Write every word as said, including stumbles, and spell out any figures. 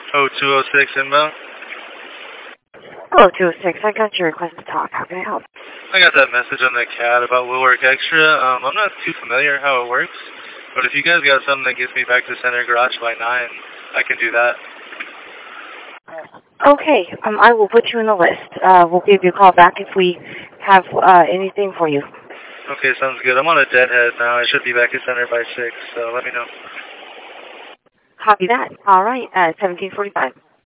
oh two oh six inbound. Hello, two oh six. I got your request to talk. How can I help? I got that message on the C A D about Will Work Extra. Um, I'm not too familiar how it works, but if you guys got something that gets me back to Center Garage by nine, I can do that. Okay, um, I will put you in the list. Uh, we'll give you a call back if we have uh, anything for you. Okay, sounds good. I'm on a deadhead now. I should be back at Center by six, so let me know. Copy that. All right, uh, seventeen forty-five.